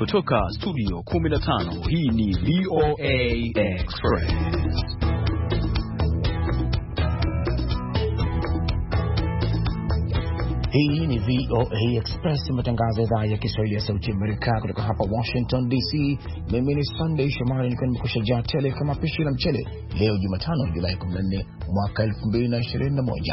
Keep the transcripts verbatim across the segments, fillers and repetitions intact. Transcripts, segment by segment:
Kutoka studio kumi na tano, hii ni V O A Express. Hii ni V O A Express, matangazo ya idhaa ya Kiswahili ya Sauti ya Amerika kutoka hapa Washington D C. Mimi ni Sunday Shomari, nikiwa nimekusha tele kama pishi la mchele. Leo Jumatano, Julai kumi na nne mwaka elfu mbili na ishirini na moja.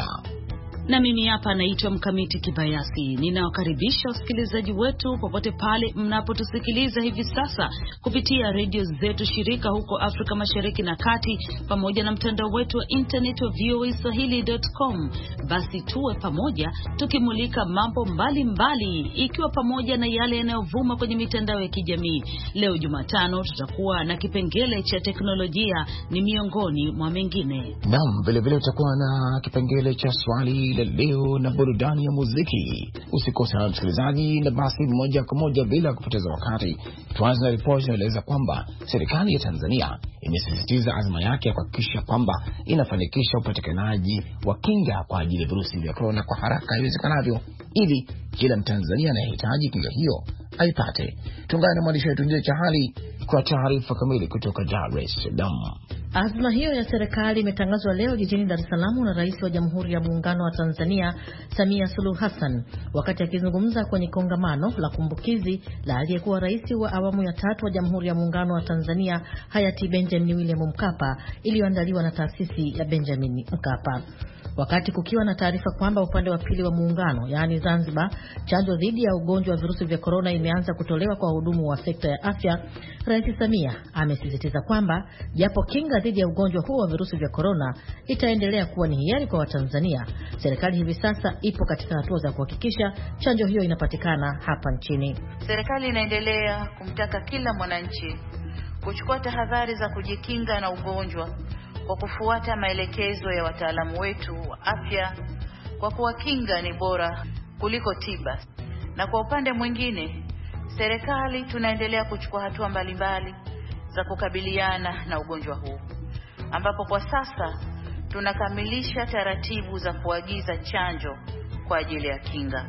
Na mimi hapa naitwa Mkamiti Kibayasi. Ninawakaribisha wasikilizaji wetu popote pale mnapotusikiliza hivi sasa kupitia redio zetu shirika huko Afrika Mashariki na Kati, pamoja na mtandao wetu wa internet wa v o a swahili dot com. Basi tuwe pamoja tukimulika mambo mbalimbali mbali, ikiwa pamoja na yale yanayovuma kwenye mitandao ya kijamii. Leo Jumatano tutakuwa na kipengele cha teknolojia, ni miongoni mwa mengine. Naam, vile vile tutakuwa na kipengele cha swali leo na burudani ya muziki. Usikose na msikilizaji, na basi moja kwa moja bila kupoteza wakati tuanze na ripoti inaeleza kwamba serikali ya Tanzania imesisitiza azma yake ya kuhakikisha kwamba inafanikisha upatikanaji wa kinga kwa ajili ya virusi vya korona kwa haraka iwezekanavyo, ili kila Mtanzania anayehitaji kinga hiyo aipate. Tuungane na mwandishi wetu Dina Chahali kwa taarifa kamili kutoka Dar es Salaam. Azma hiyo ya serikali imetangazwa leo jijini Dar es Salaam na Rais wa Jamhuri ya Muungano wa Tanzania Samia Suluhu Hassan wakati akizungumza kwenye kongamano la kumbukizi la aliyekuwa rais wa awamu ya tatu wa Jamhuri ya Muungano wa Tanzania hayati Benjamin William Mkapa, iliyoandaliwa na taasisi ya Benjamin Mkapa. Wakati kukiwa na taarifa kwamba upande wa pili wa muungano, yaani Zanzibar, chanjo dhidi ya ugonjwa wa virusi vya korona imeanza kutolewa kwa wahudumu wa sekta ya afya, Rais Samia amesisitiza kwamba japo kinga dhidi ya ugonjwa huo wa virusi vya korona itaendelea kuwa ni hiari kwa Watanzania, serikali hivi sasa ipo katika hatua za kuhakikisha chanjo hiyo inapatikana hapa nchini. Serikali inaendelea kumtaka kila mwananchi kuchukua tahadhari za kujikinga na ugonjwa kwa kufuata maelekezo ya wataalamu wetu wa afya, kwa kuwa kinga ni bora kuliko tiba. Na kwa upande mwingine, serikali tunaendelea kuchukua hatua mbalimbali za kukabiliana na ugonjwa huu, ambapo kwa sasa tunakamilisha taratibu za kuagiza chanjo kwa ajili ya kinga.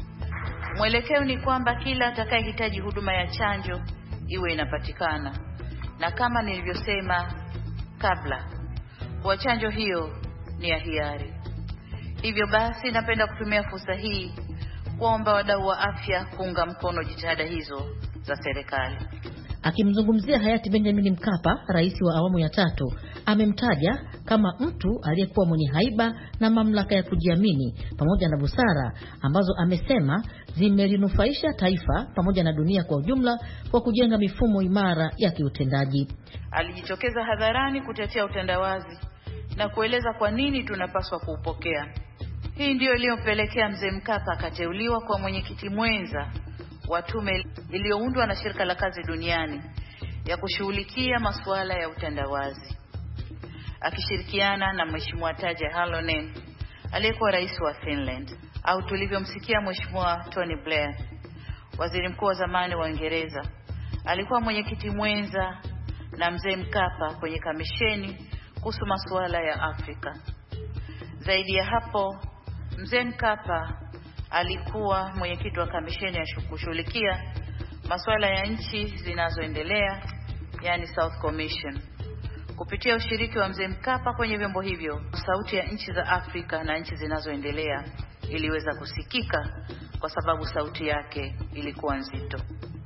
Mwelekeo ni kwamba kila atakayehitaji huduma ya chanjo iwe inapatikana, na kama nilivyosema kabla, kwa chanjo hiyo ni ya hiari. Hivyo basi napenda kutumia fursa hii kuomba wadau wa afya kuunga mkono jitihada hizo za serikali. Akimzungumzia hayati Benjamin Mkapa, rais wa awamu ya tatu, amemtaja kama mtu aliyekuwa mwenye haiba na mamlaka ya kujiamini pamoja na busara ambazo amesema zimelinufaisha taifa pamoja na dunia kwa ujumla kwa kujenga mifumo imara ya kiutendaji. Alijitokeza hadharani kutetea utandawazi na kueleza kwa nini tunapaswa kuupokea. Hii ndio iliyompelekea mzee Mkapa akateuliwa kwa mwenyekiti mwenza wa tume iliyoundwa na shirika la kazi duniani ya kushughulikia masuala ya utandawazi, akishirikiana na Mheshimiwa Tarja Halonen aliyekuwa rais wa Finland, au tulivyomsikia Mheshimiwa Tony Blair, waziri mkuu wa zamani wa Uingereza, alikuwa mwenyekiti mwenza na mzee Mkapa kwenye kamisheni kuhusu masuala ya Afrika. Zaidi ya hapo, mzee Mkapa alikuwa mwenyekiti wa kamisheni ya kushughulikia masuala ya nchi zinazoendelea, yani South Commission. Kupitia ushiriki wa mzee Mkapa kwenye vyombo hivyo, sauti ya nchi za Afrika na nchi zinazoendelea iliweza kusikika kwa sababu sauti yake ilikuwa nzito.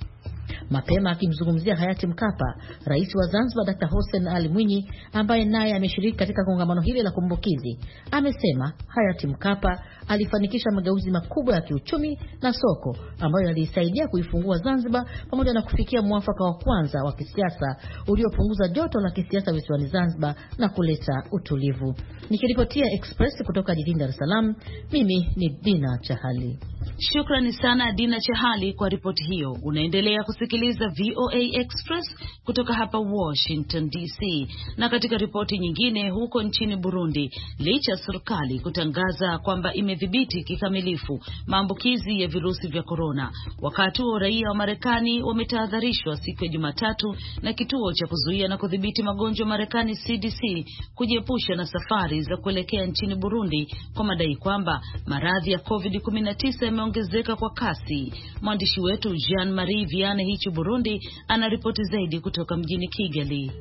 Mapema akimzungumzia hayati Mkapa, rais wa Zanzibar Daktari Hussein Ali Mwinyi, ambaye naye ameshiriki katika kongamano hili la kumbukizi, amesema hayati Mkapa alifanikisha mageuzi makubwa ya kiuchumi na soko ambayo yalisaidia kuifungua Zanzibar pamoja na kufikia mwafaka wa kwanza wa kisiasa uliopunguza joto la kisiasa visiwani Zanzibar na kuleta utulivu. Nikiripotia Express kutoka jijini Dar es Salaam, mimi ni Dina Chahali. Shukrani sana Dina Chahali kwa ripoti hiyo. Unaendelea kusikiliza V O A Express kutoka hapa Washington D C. Na katika ripoti nyingine, huko nchini Burundi, licha serikali kutangaza kwamba imedhibiti kikamilifu maambukizi ya virusi vya korona, wakati wa raia wa Marekani wametahadharishwa siku ya Jumatatu na kituo cha kuzuia na kudhibiti magonjwa Marekani C D C kujiepusha na safari za kuelekea nchini Burundi kwa madai kwamba maradhi ya COVID kumi na tisa yameongezeka inaongezeka kwa kasi. Mwandishi wetu Jean Marie Viane hichi Burundi anaripoti zaidi kutoka mjini Kigali.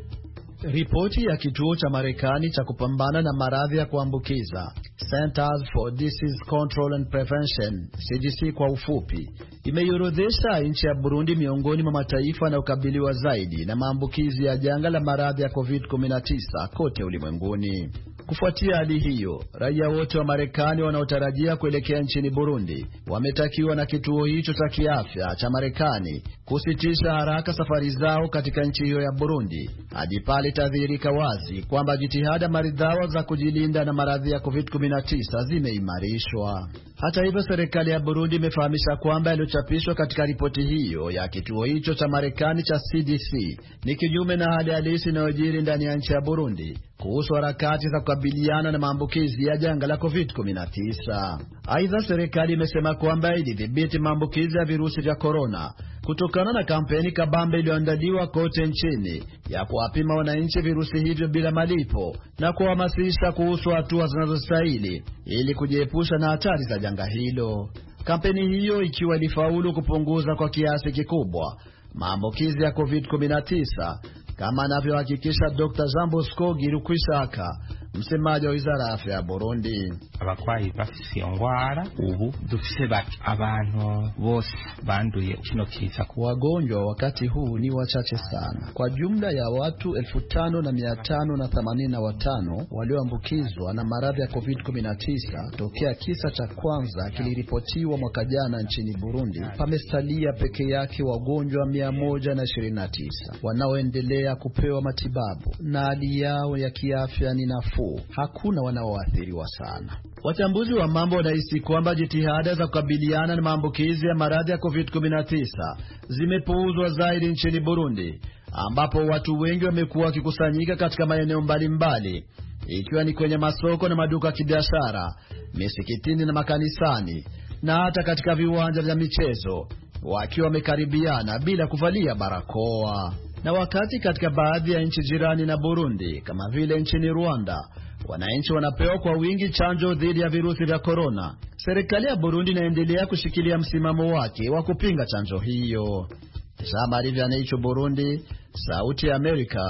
Ripoti ya kituo cha Marekani cha kupambana na maradhi ya kuambukiza, Centers for Disease Control and Prevention, C D C kwa ufupi, imeiorodhesha nchi ya Burundi miongoni mwa mataifa yanayokabiliwa zaidi na maambukizi ya janga la maradhi ya covid kumi na tisa kote ulimwenguni. Kufuatia hali hiyo, raia wote wa Marekani wanaotarajia kuelekea nchini Burundi wametakiwa na kituo hicho cha kiafya cha Marekani kusitisha haraka safari zao katika nchi hiyo ya Burundi hadi pale tadhihirika wazi kwamba jitihada maridhawa za kujilinda na maradhi ya covid kumi na tisa zimeimarishwa. Hata hivyo, serikali ya Burundi imefahamisha kwamba yaliyochapishwa katika ripoti hiyo ya kituo hicho cha Marekani cha C D C ni kinyume na hali halisi inayojiri ndani ya nchi ya Burundi kuhusu harakati za kukabiliana na maambukizi ya janga la covid kumi na tisa. Aidha, serikali imesema kwamba ilidhibiti maambukizi ya virusi vya korona kutokana na kampeni kabambe iliyoandaliwa kote nchini ya kuwapima wananchi virusi hivyo bila malipo na kuhamasisha kuhusu hatua zinazostahili ili kujiepusha na hatari za janga hilo. Kampeni hiyo ikiwa ilifaulu kupunguza kwa kiasi kikubwa maambukizi ya covid kumi na tisa, kama anavyohakikisha Doctor Jean Bosco Girukwishaka, msemaji wa Wizara ya Afya ya Burundi. Abakwayi bafise ngwara ubu dufise baki abantu bose banduye kino kiza. Wagonjwa wakati huu ni wachache sana. Kwa jumla ya watu elfu tano na mia tano na themanini na watano walioambukizwa na maradhi ya covid kumi na tisa tokea kisa cha kwanza kiliripotiwa mwaka jana nchini Burundi, pamesalia peke yake wagonjwa mia moja na ishirini na tisa wanaoendelea kupewa matibabu na hali yao ya kiafya ni nafuu. Hakuna wanaoathiriwa sana. Wachambuzi wa mambo wanahisi kwamba jitihada za kukabiliana na maambukizi ya maradhi ya covid kumi na tisa zimepuuzwa zaidi nchini Burundi, ambapo watu wengi wamekuwa wakikusanyika katika maeneo mbalimbali, ikiwa ni kwenye masoko na maduka ya kibiashara, misikitini na makanisani, na hata katika viwanja vya michezo, wakiwa wamekaribiana bila kuvalia barakoa. Na wakati katika baadhi ya nchi jirani na Burundi kama vile nchini Rwanda wananchi wanapewa kwa wingi chanjo dhidi ya virusi vya korona, serikali ya Burundi inaendelea kushikilia msimamo wake wa kupinga chanjo hiyo. Samari vya Naicho Burundi, Sauti ya Amerika,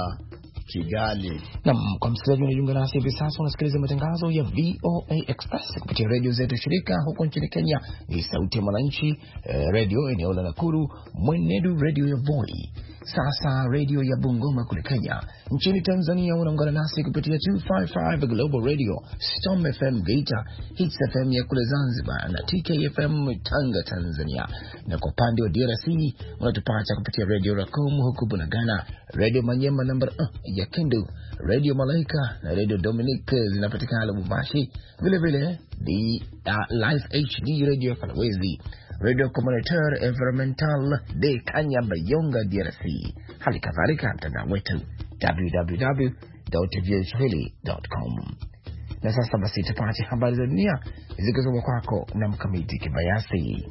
Kigali. Na kwa msikilizaji unajiunga nasi hivi sasa, unasikiliza matangazo ya V O A Express kupitia radio zetu shirika. Huko nchini Kenya ni Sauti ya Mwananchi eh, radio eneo la Nakuru, Mwenedu radio ya Voi, Sasa radio ya Bungoma kule Kenya. Nchini Tanzania unaungana nasi kupitia two fifty-five Global Radio, Storm F M Geita, Hits F M ya kule Zanzibar na T K F M Tanga Tanzania. Na kwa upande wa D R C unatupata kupitia Radio Racom huko Bunagana, Radio Manyema number uh, ya Kindu, Radio Malaika na Radio Dominic zinapatikana Lubumbashi, vile vile the uh, Live H D Radio Kalawezi, Radio Communautaire Environmental de Kanyabayonga D R C, hali kadhalika mtandao wetu w w w dot v o a swahili dot com. Na sasa basi tupate habari za dunia zikisomwa kwako na Mkamiti Kibayasi.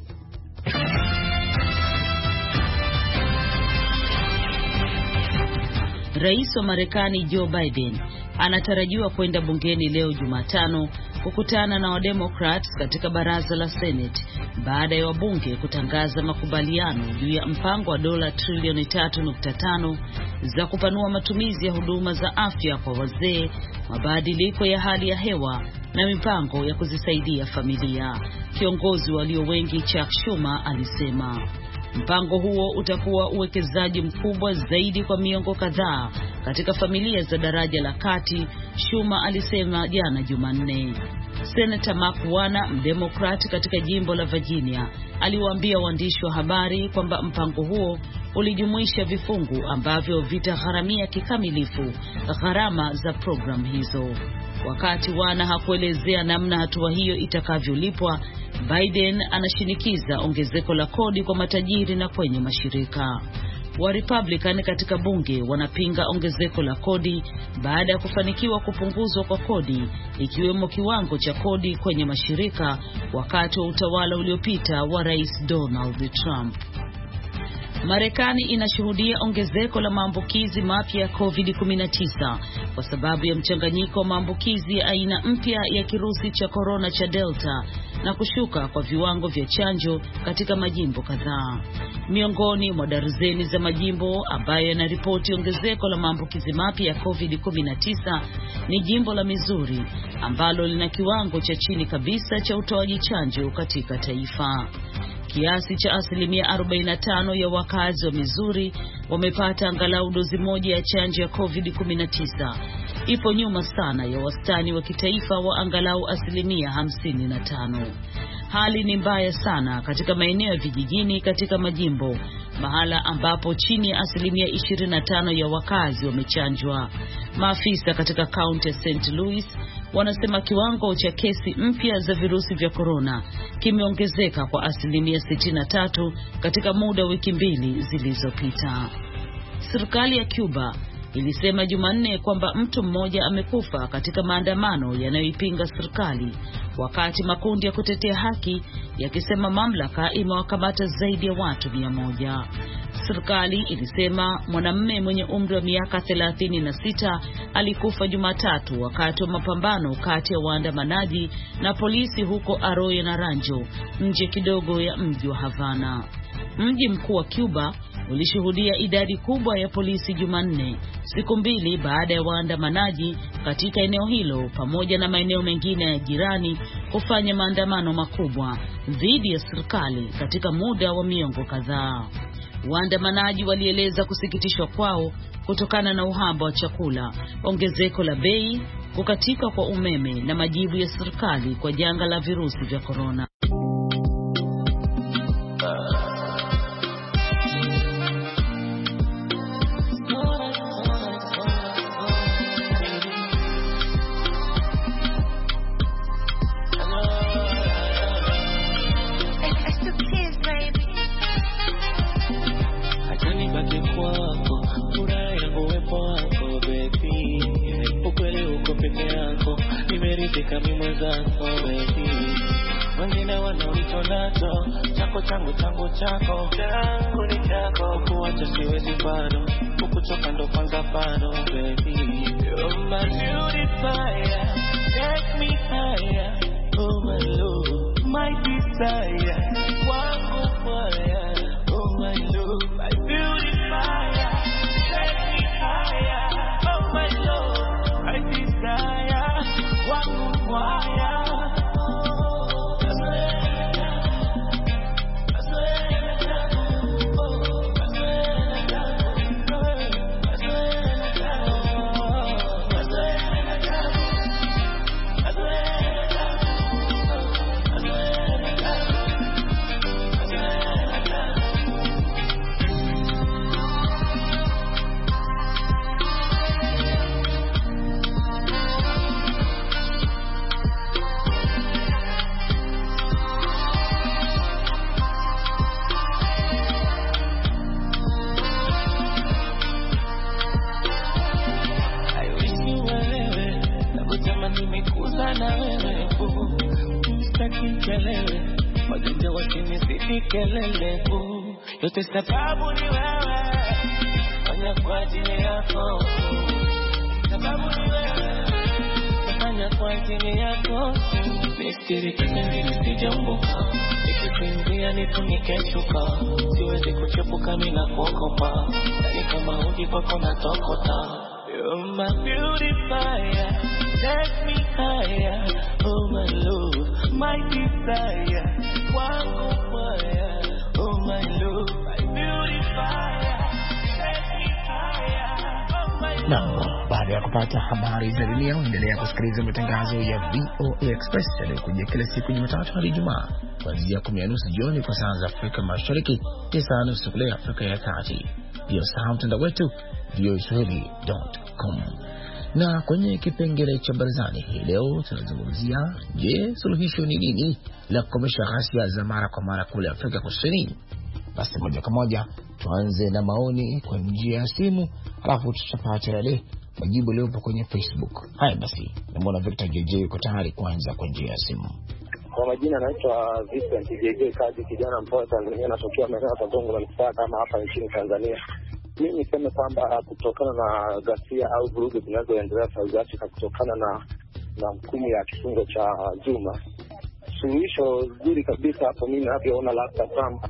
Rais wa Marekani Joe Biden anatarajiwa kwenda bungeni leo Jumatano kukutana na Wademokrats katika baraza la Senate baada ya wabunge kutangaza makubaliano juu ya mpango wa dola trilioni tatu nukta tano za kupanua matumizi ya huduma za afya kwa wazee, mabadiliko ya hali ya hewa na mipango ya kuzisaidia familia. Kiongozi walio wengi Chuck Schumer alisema mpango huo utakuwa uwekezaji mkubwa zaidi kwa miongo kadhaa katika familia za daraja la kati, Schumer alisema jana Jumanne. Senator Mark Warner, mdemokrati katika jimbo la Virginia, aliwaambia waandishi wa habari kwamba mpango huo ulijumuisha vifungu ambavyo vitagharamia kikamilifu gharama za programu hizo. Wakati Warner hakuelezea namna hatua hiyo itakavyolipwa, Biden anashinikiza ongezeko la kodi kwa matajiri na kwenye mashirika. Wa Republican katika bunge wanapinga ongezeko la kodi baada ya kufanikiwa kupunguzwa kwa kodi, ikiwemo kiwango cha kodi kwenye mashirika wakati wa utawala uliopita wa Rais Donald Trump. Marekani inashuhudia ongezeko la maambukizi mapya ya covid kumi na tisa kwa sababu ya mchanganyiko wa maambukizi ya aina mpya ya kirusi cha corona cha Delta na kushuka kwa viwango vya chanjo katika majimbo kadhaa. Miongoni mwa darzeni za majimbo ambayo yanaripoti ongezeko la maambukizi mapya ya covid kumi na tisa ni jimbo la Missouri ambalo lina kiwango cha chini kabisa cha utoaji chanjo katika taifa. Kiasi cha asilimia arobaini na tano ya wakazi wa Missouri wamepata angalau dozi moja ya chanjo ya covid kumi na tisa. Ipo nyuma sana ya wastani wa kitaifa wa angalau asilimia hamsini na tano. Hali ni mbaya sana katika maeneo ya vijijini katika majimbo, mahala ambapo chini ya asilimia ishirini na tano ya wakazi wamechanjwa. Maafisa katika kaunti ya Saint Louis wanasema kiwango cha kesi mpya za virusi vya korona kimeongezeka kwa asilimia sitini na tatu katika muda wa wiki mbili zilizopita. Serikali ya Cuba ilisema Jumanne kwamba mtu mmoja amekufa katika maandamano yanayoipinga serikali, wakati makundi ya kutetea haki yakisema mamlaka imewakamata zaidi ya watu mia moja. Serikali ilisema mwanamume mwenye umri wa miaka thelathini na sita alikufa Jumatatu wakati wa mapambano kati ya waandamanaji na polisi huko Arroyo Naranjo, nje kidogo ya mji wa Havana. Mji mkuu wa Cuba ulishuhudia idadi kubwa ya polisi Jumanne, siku mbili baada ya waandamanaji katika eneo hilo pamoja na maeneo mengine ya jirani kufanya maandamano makubwa dhidi ya serikali katika muda wa miongo kadhaa. Waandamanaji walieleza kusikitishwa kwao kutokana na uhaba wa chakula, ongezeko la bei, kukatika kwa umeme na majibu ya serikali kwa janga la virusi vya korona. Kami mwenzako baby, wengine wanaoitonato chako changu changu chako changu ni chako, kuacha siwezi bado, kukuchoka ndo kwanza bado baby. You're my beautifier, take me higher, oh my love, my desire, wangu fire, oh my love, my beautifier, take me higher, oh my love, my desire, wangu fire. Kelele bu, yote sababu ni wewe, fanya kwa ajili yako, sababu ni wewe, fanya kwa ajili yako. Mistiri kipindi nisijambuka, nikikuingia nifunike shuka, siwezi kuchepuka mina kuokopa, ni kama uji kwako natokota. You're my beautifier, take me higher, oh my love, my desire, wangu fire, oh my love, my beautifier, take me higher, oh my love. Na baada ya kupata habari za dunia, endelea kusikiliza matangazo ya V O A Express yanayokuja kila siku Jumatatu hadi Ijumaa kuanzia kumi na nusu jioni kwa saa za Afrika Mashariki, tisa na nusu kule Afrika ya Kati. Pia usahau mtandao wetu v o a swahili dot com. Na kwenye kipengele cha barazani hii leo tunazungumzia, je, suluhisho ni nini la kukomesha ghasia za mara kwa mara kule Afrika Kusini? Basi moja kwa moja tuanze na maoni kwa njia ya simu, alafu tutapata yale majibu leo kwenye Facebook. Haya basi, namuona Victor J J yuko tayari kuanza kwa njia ya simu. Kwa majina naitwa Vincent J J kazi, kijana mpoa Tanzania, natokea maeneo ya Tongo na Msaka kama hapa nchini Tanzania. Mimi niseme kwamba kutokana na ghasia au vurugu zinazoendelea South Africa kutokana na na hukumu ya kifungo cha Zuma, suluhisho zuri kabisa hapo mimi ninavyoona labda kwamba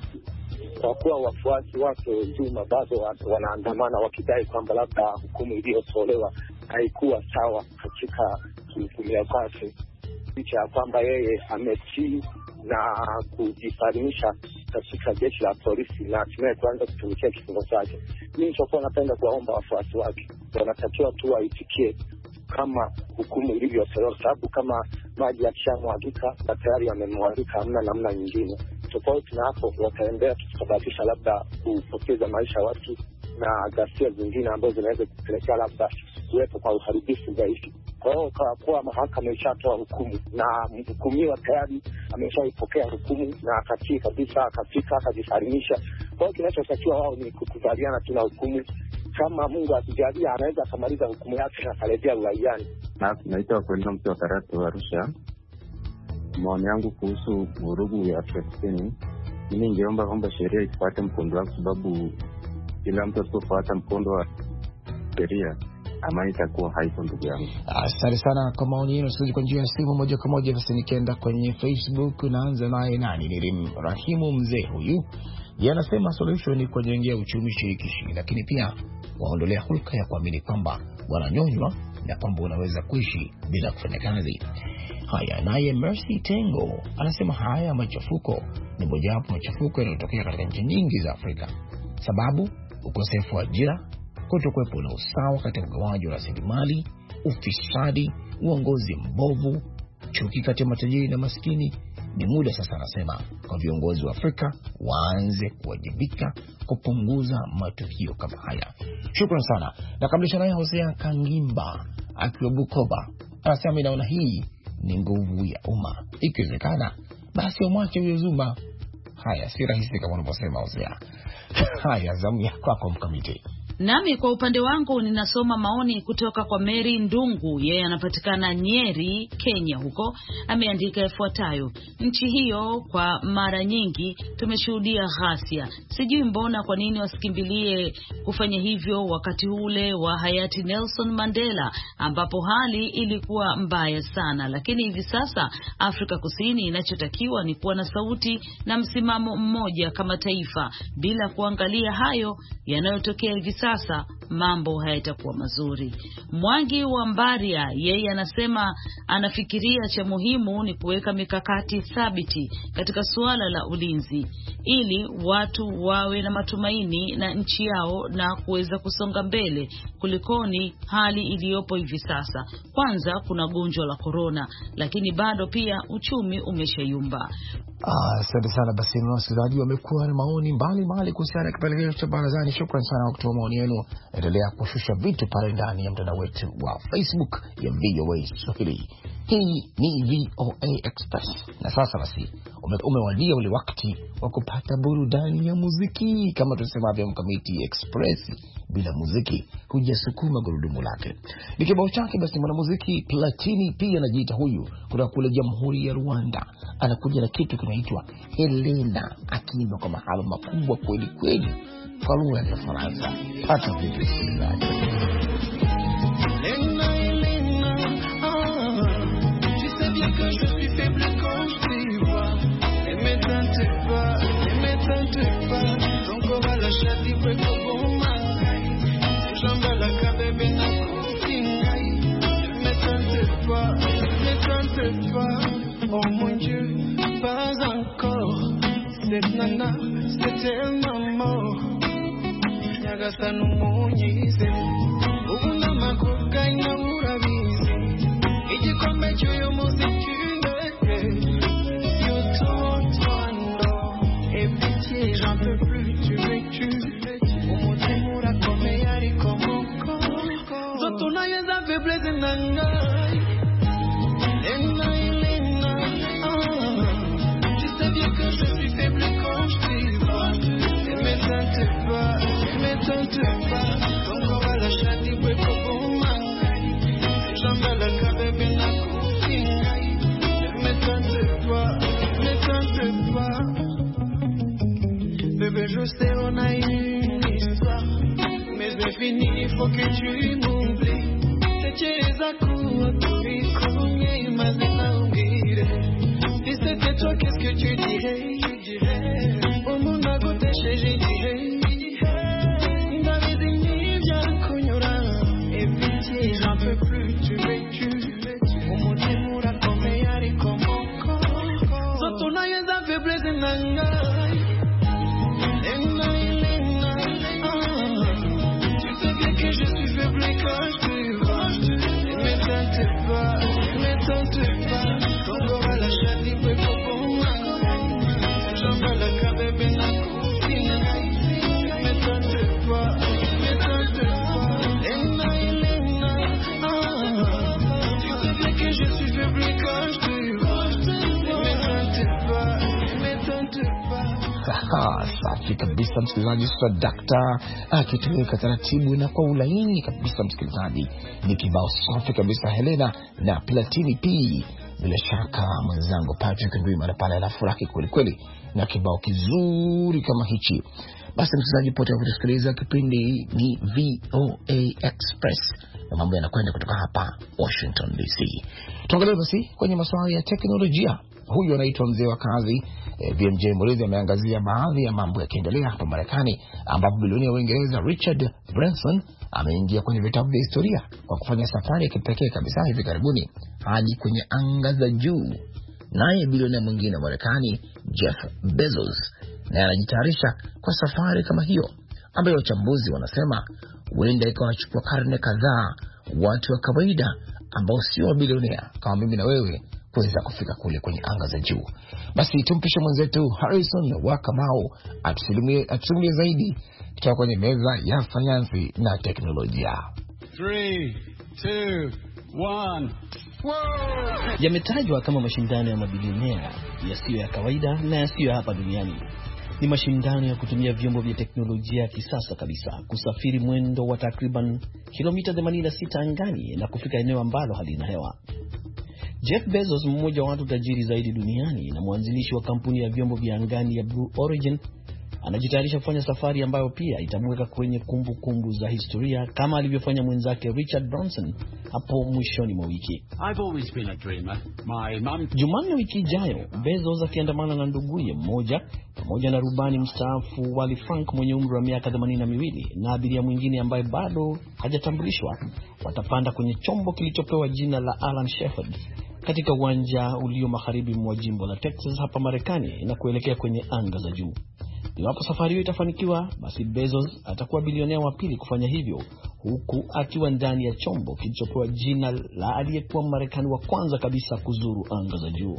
kwa kuwa wafuasi wake Zuma bado wanaandamana wakidai kwamba labda hukumu iliyotolewa haikuwa sawa katika kuhukumiwa kwake, licha ya kwamba yeye ametii na kujisalimisha katika jeshi la polisi na hatimaye kuanza kutumikia kifungo chake. Mimi nilichokuwa napenda kuwaomba wafuasi wake, wanatakiwa tu waitikie kama hukumu ilivyotolewa, sababu kama maji yakishamwagika na tayari yamemwagika, hamna namna nyingine. Tofauti na hapo wataendelea kusababisha labda kupoteza maisha watu na ghasia zingine ambazo zinaweza kupelekea labda kuwepo kwa uharibifu zaidi. Kwa hiyo kwa kuwa mahakama imeshatoa hukumu na mhukumiwa tayari ameshaipokea hukumu na akatii kabisa, akafika akajisalimisha. Kwa hiyo kinachotakiwa wao ni kukubaliana tu na hukumu. Kama Mungu akijalia anaweza kumaliza hukumu yake na kurejea uraiani. Na naitwa Kwenda mtu wa Karatu Arusha. Maoni yangu kuhusu vurugu ya Palestina, mimi ningeomba kwamba sheria ifuate mkondo wake, sababu kila mtu asipofuata mkondo wa sheria amani itakuwa haipo. Ndugu yangu, asante sana kwa maoni yenu. Sisi kwa njia ya simu moja kwa moja, basi nikienda kwenye Facebook naanza naye nani ni Rahimu mzee huyu. Yeye anasema solution ni kujengea uchumi shirikishi, lakini pia waondolea hulka ya kuamini kwamba wananyonywa na kwamba unaweza kuishi bila kufanya kazi. Haya, naye Mercy Tengo anasema haya machafuko ni mojawapo machafuko yanayotokea katika nchi nyingi za Afrika. Sababu ukosefu wa ajira, kutokuwepo na usawa katika ugawaji wa rasilimali, ufisadi, uongozi mbovu, chuki kati ya matajiri na maskini. Ni muda sasa, anasema, kwa viongozi wa Afrika waanze kuwajibika kupunguza matukio kama haya. Shukrani sana. Na kamilisha naye Hosea Kangimba akiwa Bukoba, anasema inaona hii ni nguvu ya umma, ikiwezekana basi umwache huyo Zuma. Haya, si rahisi kama unavyosema Hosea. Haya, zamu ya kwako Mkamiti. Nami kwa upande wangu ninasoma maoni kutoka kwa Mary Ndungu. Yeye anapatikana Nyeri, Kenya huko. Ameandika ifuatayo: nchi hiyo kwa mara nyingi tumeshuhudia ghasia. Sijui mbona kwa nini wasikimbilie kufanya hivyo wakati ule wa hayati Nelson Mandela ambapo hali ilikuwa mbaya sana. Lakini hivi sasa Afrika Kusini inachotakiwa ni kuwa na sauti na msimamo mmoja kama taifa, bila kuangalia hayo yanayotokea hivi sasa. Sasa mambo hayatakuwa mazuri. Mwangi wa Mbaria yeye anasema anafikiria cha muhimu ni kuweka mikakati thabiti katika suala la ulinzi ili watu wawe na matumaini na nchi yao na kuweza kusonga mbele kulikoni hali iliyopo hivi sasa. Kwanza kuna gonjwa la corona, lakini bado pia uchumi umeshayumba. Ah, asante sana. Basi msikilizaji, wamekuwa na maoni mbali mbali kuhusiana na kipengele cha barazani. Shukrani sana kwa kutoa maoni yenu. Endelea kushusha vitu pale ndani ya mtandao wetu wa Facebook ya V O A Swahili. Hii ni V O A Express. Na sasa basi umewadia ule wakati wa kupata burudani ya muziki. Kama tusemavyo Mkamiti, Express bila muziki hujasukuma gurudumu lake. Ni kibao chake basi mwanamuziki Platini, pia anajiita huyu, kutoka kule Jamhuri ya Rwanda. Anakuja na kitu kinaitwa Helena, akiimba kwa mahaba makubwa kweli kweli kwa lugha ya Kifaransa. Hata vipi sikilizaji. Helena, Helena, ah, tu sais bien que je suis faible quand je te vois. Ne m'éteinte pas, ne m'éteinte pas. Ton corps à la chati kwe koboma. Jamba la kabebe na kutingai. Ne m'éteinte pas, ne m'éteinte pas. Oh mon Dieu, pas encore. Cette nana, c'est tellement mort. Nyagasa n'umunyize. Ubuna makuka ina urabizi. Igikombe cy'uyu muziki ndeke. Yo tontwando. Et pitié, j'en peux plus, tu veux-tu. Umutima urakomeye ariko moko. Zoto nayo za faiblesse nangai. Elena, Elena, ah. Tu sais bien que je suis faible quand je te vois. Ne m'éteinte pas, ne m'éteinte pas. Ton corps à la chati kwe koboma. Jamba la kabebe na kutingai. Ne m'éteinte pas, ne m'éteinte pas. Bébé, je sais on a une histoire, mais c'est fini, il faut que tu m'oublies. Tekereza kuwa tubikomye maze naungire. Safi kabisa msikilizaji, sasa dakta akitoweka taratibu na kwa ulaini kabisa msikilizaji. Ni kibao safi kabisa, Helena na Platini P. Bila shaka mwenzangu Patrick Ndwimana pale anafurahi kweli kweli na kibao kizuri kama hichi. Basi msikilizaji, pote kutusikiliza, kipindi ni V O A Express na mambo yanakwenda kutoka hapa Washington D C. Tuangalie basi kwenye masuala ya teknolojia. Huyu anaitwa mzee wa kazi eh, B M J Murithi ameangazia baadhi ya mambo yakiendelea hapa Marekani, ambapo bilionea wa Uingereza Richard Branson ameingia kwenye vitabu vya historia kwa kufanya safari ya kipekee kabisa hivi karibuni hadi kwenye anga za juu. Naye bilionea mwingine wa Marekani Jeff Bezos naye anajitayarisha kwa safari kama hiyo, ambayo wachambuzi wanasema huenda ikawachukua karne kadhaa watu wa kawaida ambao sio bilionea kama mimi na wewe kuweza kufika kule kwenye anga za juu. Basi tumpishe mwenzetu Harrison wa Kamau atusimulie atusimulie zaidi kutoka kwenye meza ya sayansi na teknolojia. three, two, one. Yametajwa kama mashindano ya mabilionea yasiyo ya kawaida na yasiyo hapa duniani. Ni mashindano ya kutumia vyombo vya teknolojia ya kisasa kabisa kusafiri mwendo wa takriban kilomita themanini na sita angani na kufika eneo ambalo halina hewa. Jeff Bezos, mmoja wa watu tajiri zaidi duniani na mwanzilishi wa kampuni ya vyombo vya angani ya Blue Origin, anajitayarisha kufanya safari ambayo pia itamweka kwenye kumbukumbu kumbu za historia kama alivyofanya mwenzake Richard Branson hapo mwishoni mwa wiki. I've always been a dreamer. My mom... Jumanne wiki ijayo, Bezos akiandamana na nduguye mmoja pamoja na rubani mstaafu Wally Frank mwenye umri wa miaka themanini na miwili na abiria mwingine ambaye bado hajatambulishwa watapanda kwenye chombo kilichopewa jina la Alan Shepard katika uwanja ulio magharibi mwa jimbo la Texas hapa Marekani na kuelekea kwenye anga za juu. Iwapo safari hiyo itafanikiwa, basi Bezos atakuwa bilionea wa pili kufanya hivyo, huku akiwa ndani ya chombo kilichopewa jina la aliyekuwa Marekani wa kwanza kabisa kuzuru anga za juu.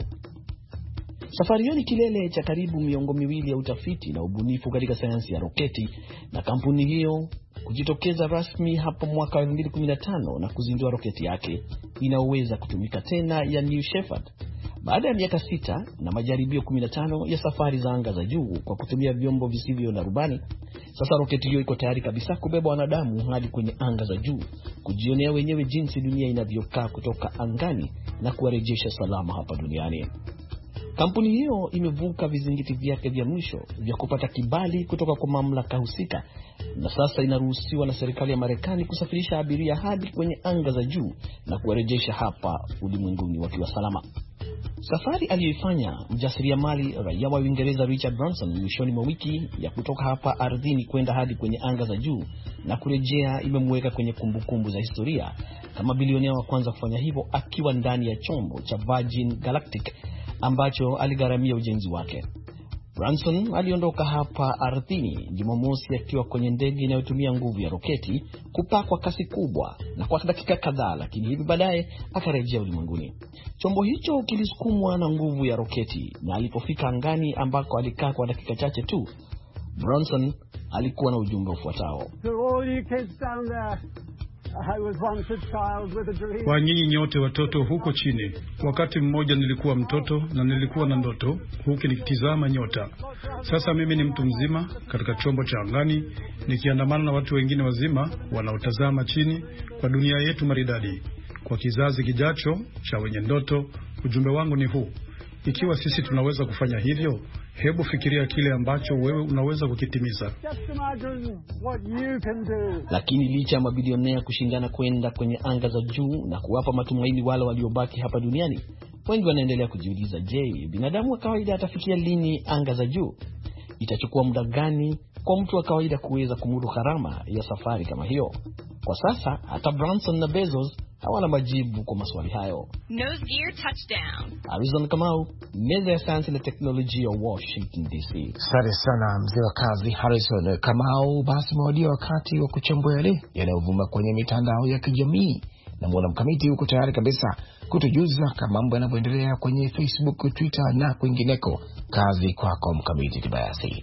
Safari hiyo ni kilele cha karibu miongo miwili ya utafiti na ubunifu katika sayansi ya roketi, na kampuni hiyo kujitokeza rasmi hapo mwaka elfu mbili kumi na tano na kuzindua roketi yake inaweza kutumika tena ya New Shepard. Baada ya miaka sita na majaribio kumi na tano ya safari za anga za juu kwa kutumia vyombo visivyo na rubani, sasa roketi hiyo iko tayari kabisa kubeba wanadamu hadi kwenye anga za juu, kujionea wenyewe jinsi dunia inavyokaa kutoka angani na kuwarejesha salama hapa duniani. Kampuni hiyo imevuka vizingiti vyake vya mwisho vya kupata kibali kutoka kwa mamlaka husika, na sasa inaruhusiwa na serikali ya Marekani kusafirisha abiria hadi kwenye anga za juu na kuwarejesha hapa ulimwenguni wakiwa salama. Safari aliyoifanya mjasiriamali raia wa Uingereza Richard Branson mwishoni mwa wiki ya kutoka hapa ardhini kwenda hadi kwenye anga za juu na kurejea imemweka kwenye kumbukumbu kumbu za historia kama bilionea wa kwanza kufanya hivyo akiwa ndani ya chombo cha Virgin Galactic ambacho aligharamia ujenzi wake. Branson aliondoka hapa ardhini Jumamosi akiwa kwenye ndege inayotumia nguvu ya roketi kupaa kwa kasi kubwa na kwa dakika kadhaa, lakini hivi baadaye akarejea ulimwenguni. Chombo hicho kilisukumwa na nguvu ya roketi na alipofika angani ambako alikaa kwa dakika chache tu, Branson alikuwa na ujumbe ufuatao: Kwa nyinyi nyote watoto huko chini, wakati mmoja nilikuwa mtoto na nilikuwa na ndoto huku nikitizama nyota. Sasa mimi ni mtu mzima katika chombo cha angani nikiandamana na watu wengine wazima wanaotazama chini kwa dunia yetu maridadi. Kwa kizazi kijacho cha wenye ndoto, ujumbe wangu ni huu: ikiwa sisi tunaweza kufanya hivyo, hebu fikiria kile ambacho wewe unaweza kukitimiza. Lakini licha ya mabilionea kushindana kwenda kwenye anga za juu na kuwapa matumaini wale waliobaki hapa duniani, wengi wanaendelea kujiuliza, je, binadamu wa kawaida atafikia lini anga za juu? Itachukua muda gani kwa mtu wa kawaida kuweza kumudu gharama ya safari kama hiyo? Kwa sasa hata Branson na Bezos hawana majibu kwa maswali hayo. Nose gear touchdown. Arizona Kamau, meza ya sayansi na teknolojia, Washington D C. Asante sana mzee wa kazi Harrison Kamau. Basi mwadia wakati wa kuchambua yale yanayovuma kwenye mitandao ya kijamii, na mwana mkamiti huko tayari kabisa kutujuza kama mambo yanavyoendelea kwenye Facebook, Twitter na kwingineko. Kazi kwako Mkamiti Kibayasi.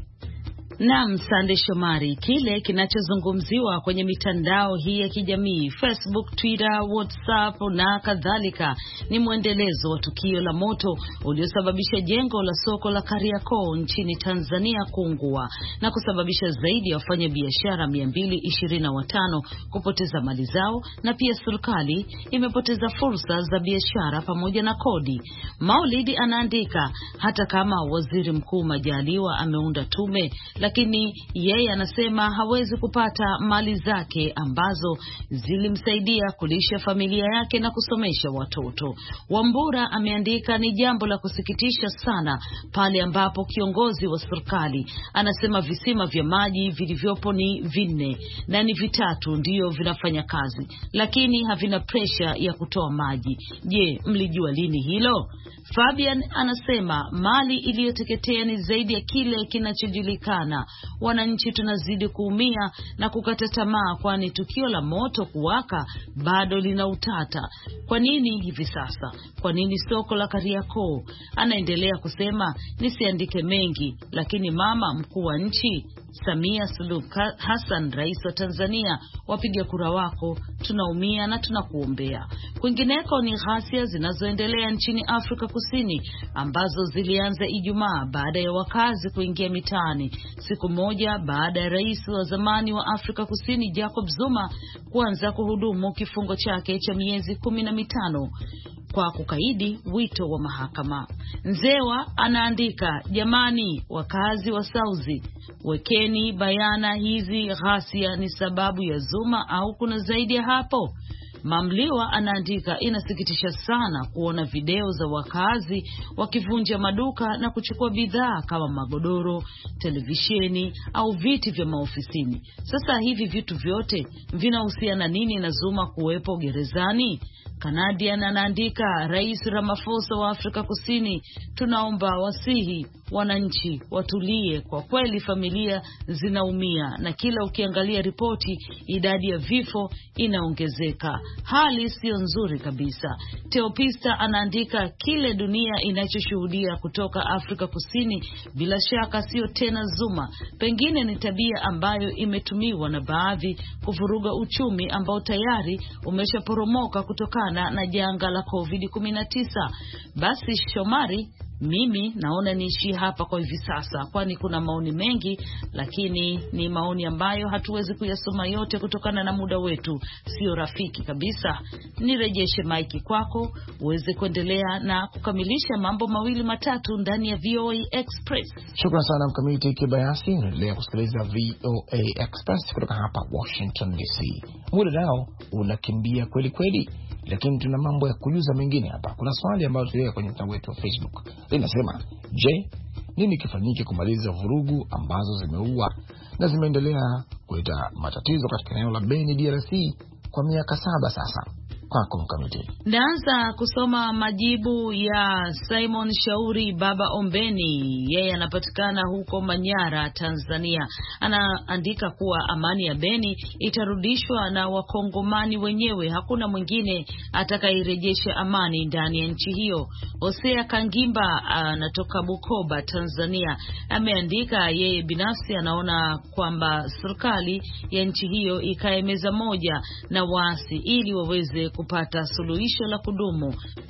Naam, Sande Shomari, kile kinachozungumziwa kwenye mitandao hii ya kijamii, Facebook, Twitter, WhatsApp na kadhalika, ni mwendelezo wa tukio la moto uliosababisha jengo la soko la Kariakoo nchini Tanzania kuungua na kusababisha zaidi ya wafanya biashara mia mbili ishirini na watano kupoteza mali zao, na pia serikali imepoteza fursa za biashara pamoja na kodi. Maulidi anaandika, hata kama Waziri Mkuu Majaliwa ameunda tume, lakini yeye anasema hawezi kupata mali zake ambazo zilimsaidia kulisha familia yake na kusomesha watoto. Wambura ameandika, ni jambo la kusikitisha sana pale ambapo kiongozi wa serikali anasema visima vya maji vilivyopo ni vinne na ni vitatu ndiyo vinafanya kazi, lakini havina presha ya kutoa maji. Je, mlijua lini hilo? Fabian anasema mali iliyoteketea ni zaidi ya kile kinachojulikana. Wananchi tunazidi kuumia na kukata tamaa, kwani tukio la moto kuwaka bado lina utata. Kwa nini hivi sasa? Kwa nini soko la Kariakoo? Anaendelea kusema, nisiandike mengi, lakini mama mkuu wa nchi Samia Suluhu Hassan, rais wa Tanzania, wapiga kura wako, tunaumia na tunakuombea. Kwingineko ni ghasia zinazoendelea nchini Afrika Kusini ambazo zilianza Ijumaa baada ya wakazi kuingia mitaani siku moja baada ya rais wa zamani wa Afrika Kusini Jacob Zuma kuanza kuhudumu kifungo chake cha miezi kumi na mitano kwa kukaidi wito wa mahakama. Nzewa anaandika, jamani wakazi wa Sauzi, wekeni bayana hizi ghasia ni sababu ya Zuma au kuna zaidi ya hapo? Mamliwa anaandika, inasikitisha sana kuona video za wakazi wakivunja maduka na kuchukua bidhaa kama magodoro, televisheni au viti vya maofisini. Sasa hivi vitu vyote vinahusiana nini na Zuma kuwepo gerezani? Canadian anaandika, Rais Ramaphosa wa Afrika Kusini, tunaomba wasihi wananchi watulie, kwa kweli familia zinaumia na kila ukiangalia ripoti idadi ya vifo inaongezeka. Hali sio nzuri kabisa. Teopista anaandika, kile dunia inachoshuhudia kutoka Afrika Kusini bila shaka sio tena Zuma, pengine ni tabia ambayo imetumiwa na baadhi kuvuruga uchumi ambao tayari umeshaporomoka kutokana na janga la covid kumi na tisa. Basi Shomari, mimi naona niishi hapa kwa hivi sasa, kwani kuna maoni mengi, lakini ni maoni ambayo hatuwezi kuyasoma yote kutokana na muda wetu sio rafiki kabisa. Nirejeshe maiki kwako uweze kuendelea na kukamilisha mambo mawili matatu ndani ya V O A Express. Shukrani sana Mkamiti Kibayasi. Unaendelea kusikiliza V O A Express kutoka hapa Washington D C. Muda nao unakimbia kweli kweli, lakini tuna mambo ya kujuza mengine hapa. Kuna swali ambalo tuliweka kwenye mtandao wetu wa Facebook. Linasema, je, nini kifanyike kumaliza vurugu ambazo zimeua na zimeendelea kuleta matatizo katika eneo la Beni D R C kwa miaka saba sasa? Kwako Mkamiti. Naanza kusoma majibu ya Simon Shauri Baba Ombeni. Yeye anapatikana huko Manyara, Tanzania. Anaandika kuwa amani ya Beni itarudishwa na wakongomani wenyewe, hakuna mwingine atakairejesha amani ndani ya nchi hiyo. Hosea Kangimba anatoka Bukoba, Tanzania, ameandika yeye binafsi anaona kwamba serikali ya nchi hiyo ikae meza moja na waasi ili waweze kupata suluhisho la kudumu.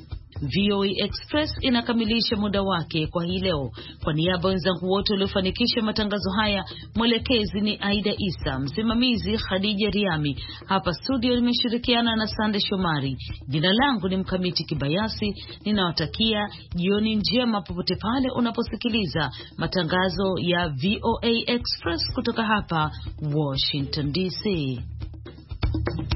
V O A Express inakamilisha muda wake kwa hii leo. Kwa niaba wenzangu wote waliofanikisha matangazo haya, mwelekezi ni Aida Isa, msimamizi Khadija Riami, hapa studio nimeshirikiana na Sande Shomari. Jina langu ni Mkamiti Kibayasi, ninawatakia jioni njema popote pale unaposikiliza matangazo ya V O A Express kutoka hapa Washington D C.